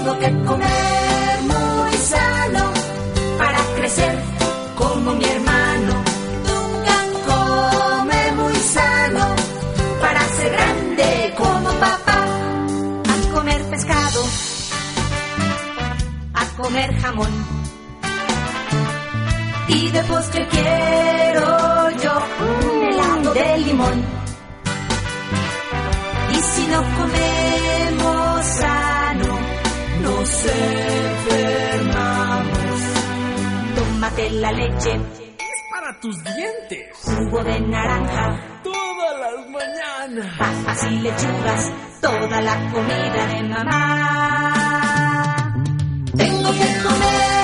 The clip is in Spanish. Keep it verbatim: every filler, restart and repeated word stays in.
Tengo que comer muy sano para crecer como mi hermano. Duncan come muy sano para ser grande como papá. A comer pescado, a comer jamón, y de postre quiero yo un helado de limón. Y si no comemos sano, nos enfermamos. Tómate la leche, es para tus dientes. Jugo de naranja, todas las mañanas. Papas y lechugas, toda la comida de mamá. Tengo que comer